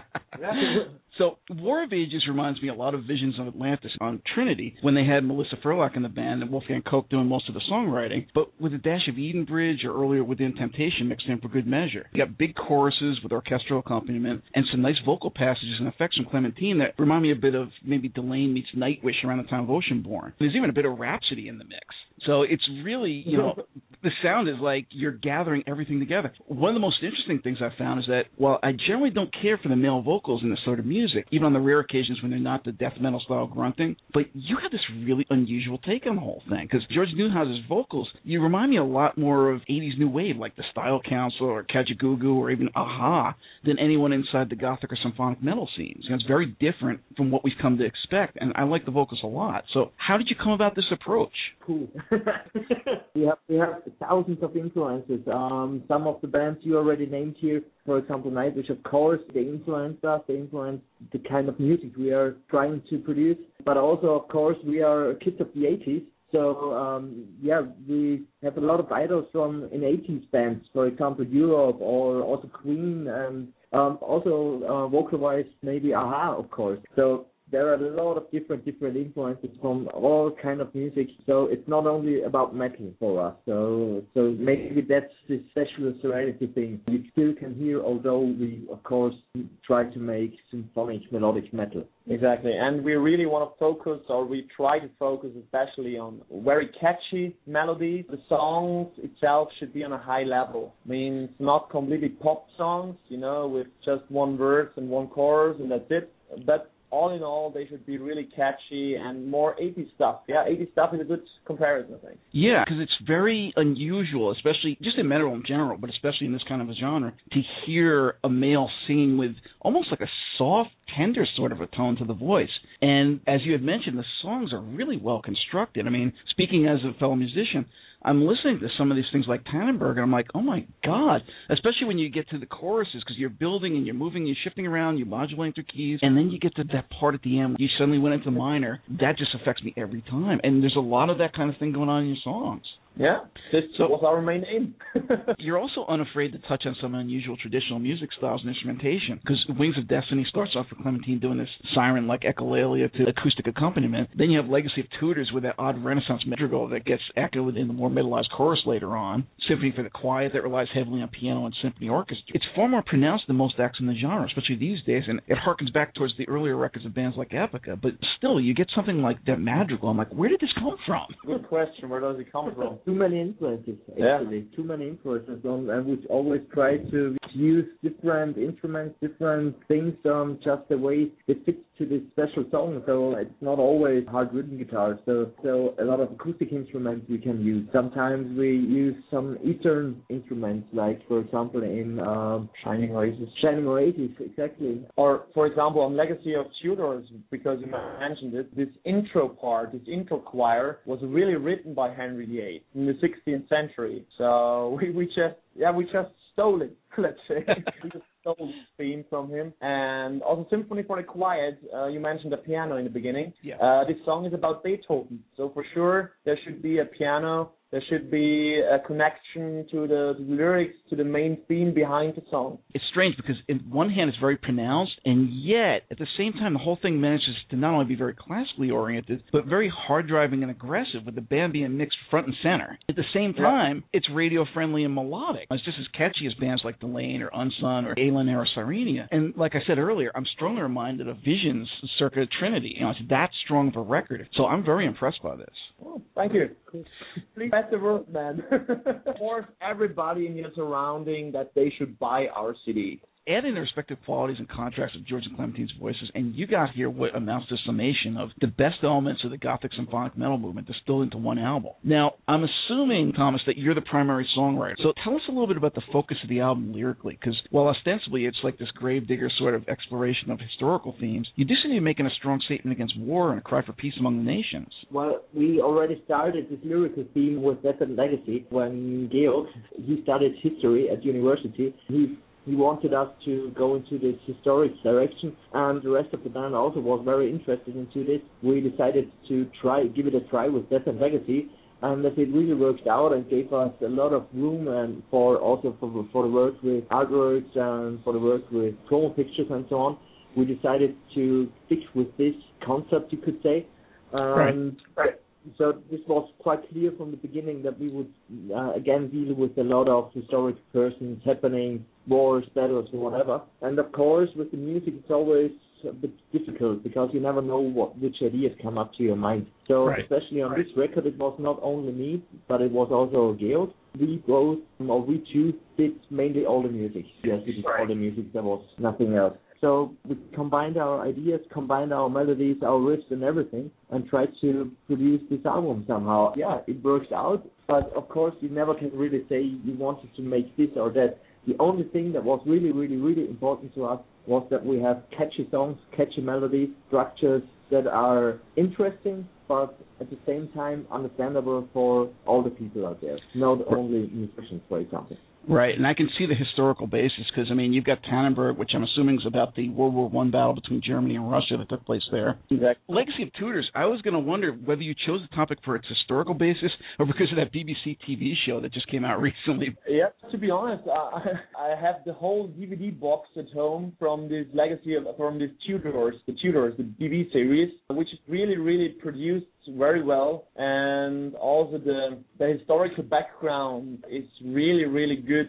So War of Ages reminds me a lot of Visions of Atlantis on Trinity, when they had Melissa Furlock in the band and Wolfgang Koch doing most of the songwriting, but with a dash of Edenbridge or earlier Within Temptation mixed in for good measure. You got big choruses with orchestral accompaniment and some nice vocal passages and effects from Clementine that remind me a bit of maybe Delaine meets Nightwish around the time of Oceanborn. There's even a bit of Rhapsody in the mix. So it's really, you know, The sound is like you're gathering everything together. One of the most interesting things I've found is that while I generally don't care for the male vocals in this sort of music, even on the rare occasions when they're not the death metal style grunting, but you have this really unusual take on the whole thing. Because George Newhouse's vocals, you remind me a lot more of 80s New Wave, like the Style Council or Kajagoogoo or even Aha, than anyone inside the gothic or symphonic metal scenes. You know, it's very different from what we've come to expect, and I like the vocals a lot. So how did you come about this approach? Cool. we have thousands of influences. Some of the bands you already named here, for example, Nightwish, of course, they influence us. They influence the kind of music we are trying to produce. But also, of course, we are kids of the 80s. So, we have a lot of idols from in 80s bands, for example, Europe or also Queen, and also vocal-wise, maybe Aha, of course. So there are a lot of different influences from all kind of music. So it's not only about metal for us. So maybe that's the special Serenity thing. You still can hear, although we, of course, try to make symphonic melodic metal. Exactly, and we really want to focus, or we try to focus especially on very catchy melodies. The songs itself should be on a high level. Means not completely pop songs, with just one verse and one chorus and that's it. But all in all, they should be really catchy and more 80s stuff. Yeah, 80s stuff is a good comparison, I think. Yeah, because it's very unusual, especially just in metal in general, but especially in this kind of a genre, to hear a male singing with almost like a soft, tender sort of a tone to the voice. And as you had mentioned, the songs are really well constructed. I mean, speaking as a fellow musician, I'm listening to some of these things like Tannenberg, and I'm like, oh, my God, especially when you get to the choruses, because you're building and you're moving, you're shifting around, you're modulating through keys, and then you get to that part at the end where you suddenly went into minor. That just affects me every time, and there's a lot of that kind of thing going on in your songs. Yeah, this was our main aim. You're also unafraid to touch on some unusual traditional music styles and instrumentation, because Wings of Destiny starts off with Clementine doing this siren-like echolalia to acoustic accompaniment. Then you have Legacy of Tudors with that odd Renaissance madrigal that gets echoed in the more metalized chorus later on. Symphony for the Quiet that relies heavily on piano and symphony orchestra. It's far more pronounced than most acts in the genre, especially these days, and it harkens back towards the earlier records of bands like Epica. But still, you get something like that madrigal. I'm like, where did this come from? Good question. Where does it come from? Too many influences, actually. Yeah. Too many influences, and we always try to use different instruments, different things, just the way it fits to this special song. So it's not always hard-ridden guitars. So a lot of acoustic instruments we can use. Sometimes we use some Eastern instruments, like, for example, in Shining Oasis. Shining Oasis, exactly. Or, for example, on Legacy of Tudors, because you mentioned it, this intro part, this intro choir, was really written by Henry VIII in the 16th century. So we just stole it, let's say. We just stole the theme from him. And also Symphony for the Quiet, you mentioned the piano in the beginning. Yeah. This song is about Beethoven. So for sure, there should be a piano. There should be a connection to the lyrics, to the main theme behind the song. It's strange because, in one hand, it's very pronounced, and yet, at the same time, the whole thing manages to not only be very classically oriented, but very hard-driving and aggressive, with the band being mixed front and center. At the same time, it's radio-friendly and melodic. It's just as catchy as bands like Delaine or Unsung or Aelin or Sirenia. And like I said earlier, I'm strongly reminded of Visions circa Trinity. It's that strong of a record. So I'm very impressed by this. Oh, thank you. Please spread the word, man. Force everybody in your surrounding that they should buy our CD. Add in the respective qualities and contrasts of George and Clementine's voices, and you got here what amounts to a summation of the best elements of the Gothic symphonic metal movement distilled into one album. Now, I'm assuming, Thomas, that you're the primary songwriter. So tell us a little bit about the focus of the album lyrically, because while ostensibly it's like this gravedigger sort of exploration of historical themes, you do seem to be making a strong statement against war and a cry for peace among the nations. Well, we already started this lyrical theme with Death and Legacy when Georg, he studied history at university. He wanted us to go into this historic direction, and the rest of the band also was very interested into this. We decided to give it a try with Death and Legacy, and that it really worked out and gave us a lot of room and for the work with artworks and for the work with promo pictures and so on. We decided to stick with this concept, you could say. Right. So this was quite clear from the beginning that we would, again, deal with a lot of historic persons, happenings, wars, battles, or whatever. And of course, with the music, it's always a bit difficult because you never know which ideas come up to your mind. So especially on this record, it was not only me, but it was also Georg. We two did mainly all the music. Yes, we did all the music. There was nothing else. So we combined our ideas, combined our melodies, our riffs and everything, and tried to produce this album somehow. Yeah, it works out, but of course you never can really say you wanted to make this or that. The only thing that was really, really, really important to us was that we have catchy songs, catchy melodies, structures that are interesting, but at the same time understandable for all the people out there, not only musicians, for example. Right, and I can see the historical basis because, I mean, you've got Tannenberg, which I'm assuming is about the World War I battle between Germany and Russia that took place there. Exactly. Legacy of Tudors, I was going to wonder whether you chose the topic for its historical basis or because of that BBC TV show that just came out recently. Yeah, to be honest, I have the whole DVD box at home from this from this Tudors, the BBC series, which is really, really produced very well, and also the historical background is really, really good.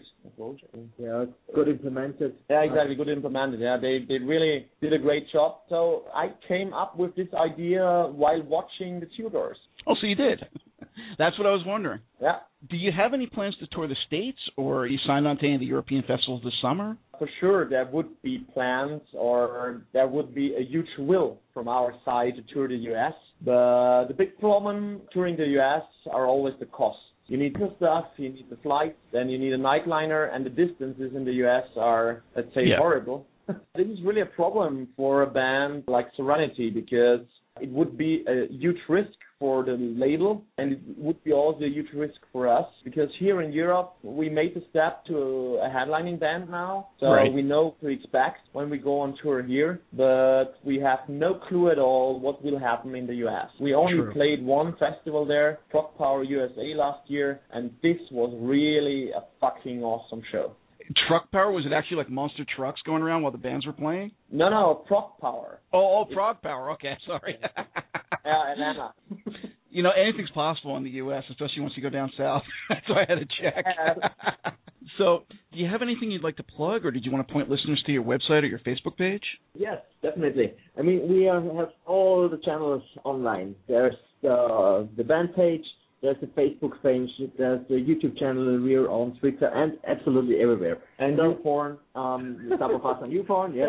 Yeah, good implemented. Yeah, exactly, good implemented. Yeah, they really did a great job. So I came up with this idea while watching the Tudors. Oh, so you did? That's what I was wondering. Yeah. Do you have any plans to tour the States, or are you signed on to any of the European festivals this summer? For sure, there would be plans, or there would be a huge will from our side to tour the U.S. But the big problem touring the U.S. are always the costs. You need the stuff, you need the flights, then you need a nightliner, and the distances in the U.S. are, let's say, horrible. This is really a problem for a band like Serenity because it would be a huge risk for the label, and it would be also a huge risk for us because here in Europe we made the step to a headlining band now, so we know what to expect when we go on tour here, but we have no clue at all what will happen in the US. We only played one festival there, Truck Power USA last year, and this was really a fucking awesome show. Truck Power? Was it actually like monster trucks going around while the bands were playing? No, Prog Power. Oh, Prog Power. Okay, sorry. Yeah, Atlanta. You know, anything's possible in the U.S., especially once you go down south. That's why I had to check. So, do you have anything you'd like to plug, or did you want to point listeners to your website or your Facebook page? Yes, definitely. I mean, we have all the channels online. There's the band page, there's the Facebook page, there's the YouTube channel, we're on Twitter, and absolutely everywhere. And YouPorn, some of us on YouPorn, yes.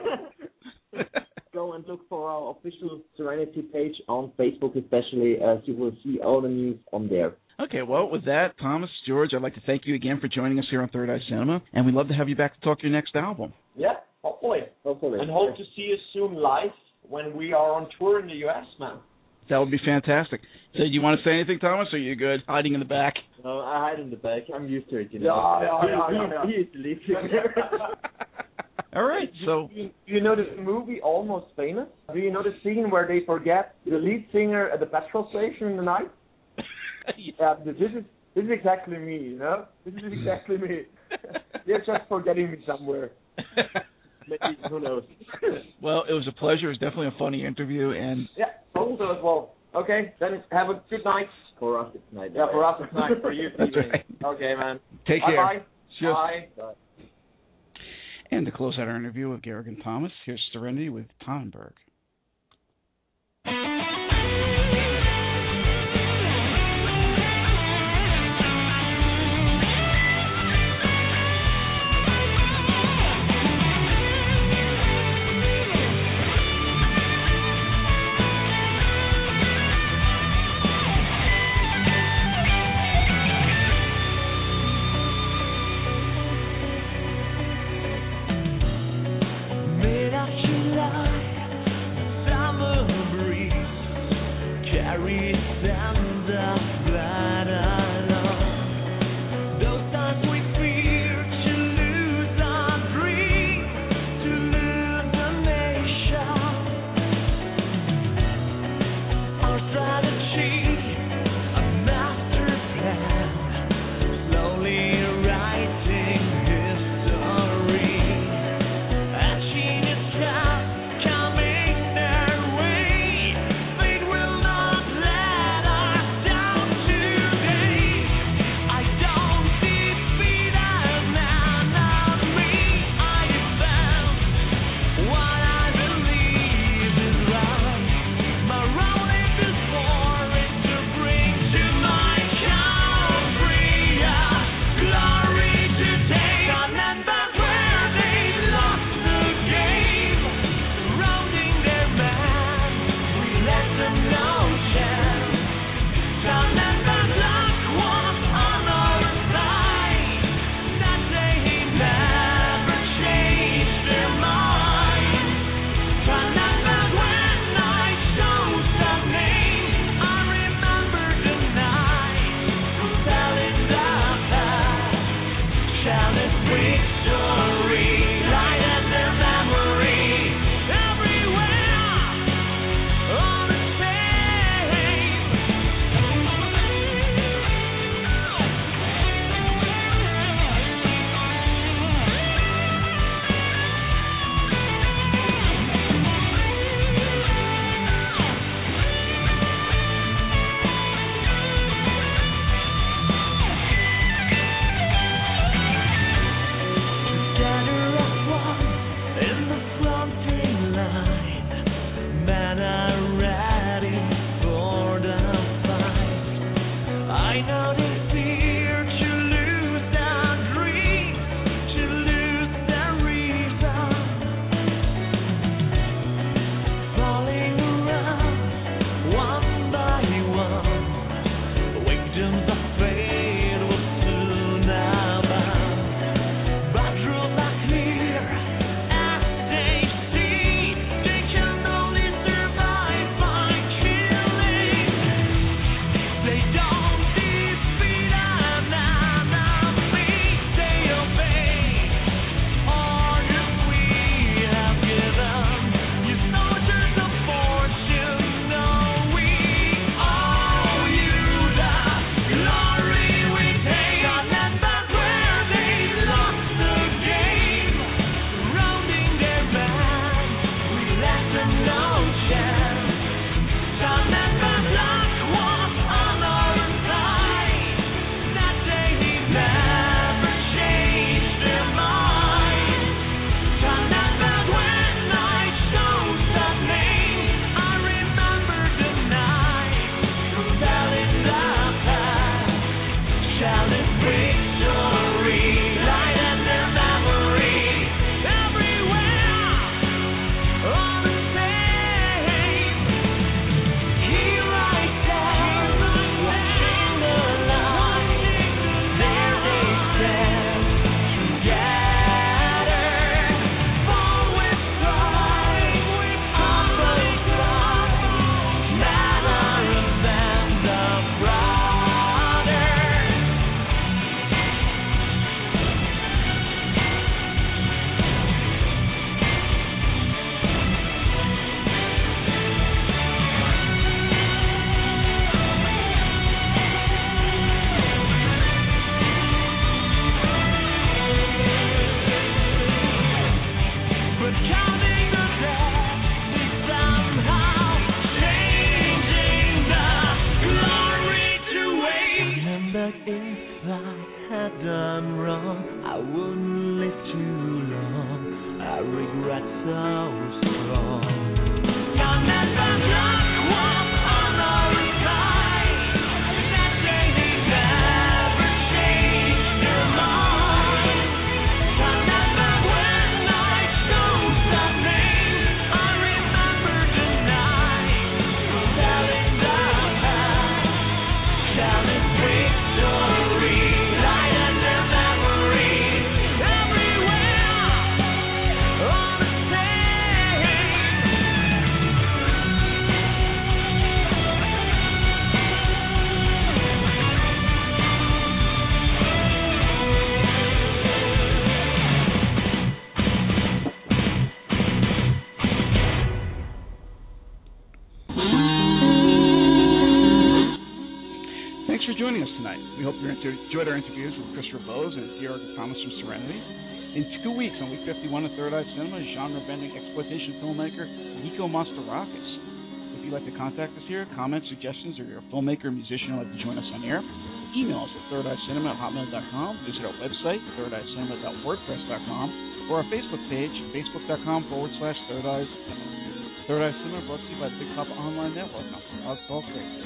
Go and look for our official Serenity page on Facebook especially, as you will see all the news on there. Okay, well, with that, Thomas, George, I'd like to thank you again for joining us here on Third Eye Cinema, and we'd love to have you back to talk your next album. Yeah, hopefully. And hope to see you soon live when we are on tour in the U.S., man. That would be fantastic. So, do you want to say anything, Thomas, or are you good hiding in the back? No, I hide in the back. I'm used to it, you know. Yeah. He used to leave here. All right, so... You know the movie Almost Famous? Do you know the scene where they forget the lead singer at the petrol station in the night? Yeah, this is exactly me, you know? This is exactly me. They're just forgetting me somewhere. Maybe, who knows? Well, it was a pleasure. It was definitely a funny interview, and... Yeah, also as well. Okay, then have a good night. For us it's night. Yeah, for us it's night. For you, That's right. Okay, man. Take care. Bye-bye. Sure. Bye. And to close out our interview with Georg and Thomas, here's Serenity with Tannenberg. Down wouldn't live too long. I regret so strong. You'll never just walk on our side. That day they never changed their mind. Remember when I chose that name. I remember the night. Telling the past, telling victory, light and the memory, everywhere on the Thanks for joining us tonight. We hope you enjoyed our interviews with Christopher Bose and Georg Thomas from Serenity. In 2 weeks, on week 51 of Third Eye Cinema, genre-bending exploitation filmmaker Nico Mastorakis. If you'd like to contact us here, comments, suggestions, or you're a filmmaker or musician who'd like to join us on air, email us at thirdeyecinema@hotmail.com, visit our website, thirdeyecinema.wordpress.com, or our Facebook page, facebook.com/Third Eye Cinema. Third Eye Cinema brought to you by the Big Papa Online Network on Blog Talk Radio.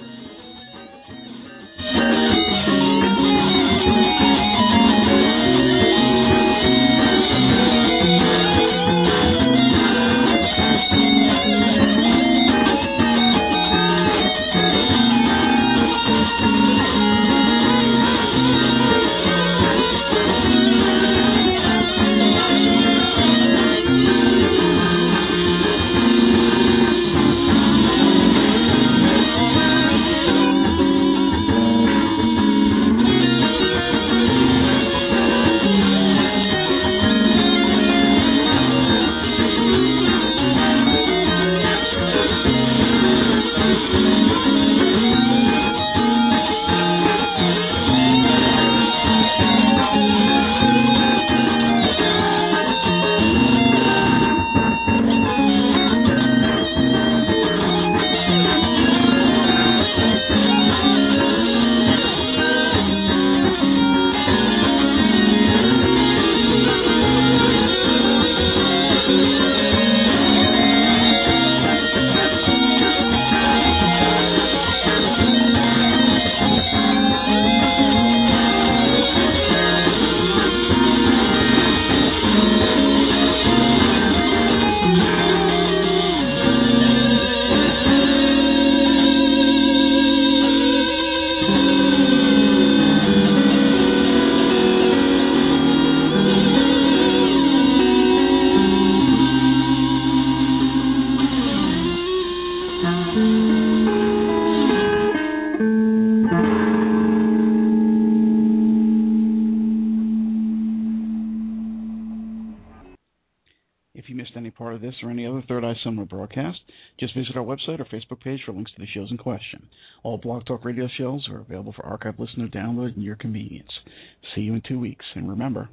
Part of this or any other Third Eye Cinema broadcast, just visit our website or Facebook page for links to the shows in question. All Blog Talk Radio shows are available for archive listener download in your convenience. See you in 2 weeks, and remember,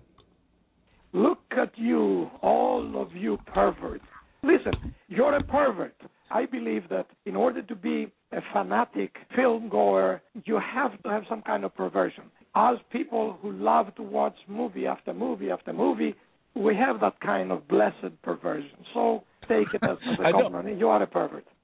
look at you, all of you perverts. Listen, you're a pervert. I believe that in order to be a fanatic film goer, you have to have some kind of perversion. As people who love to watch movie after movie after movie, we have that kind of blessed perversion. So take it as a compliment. You are a pervert.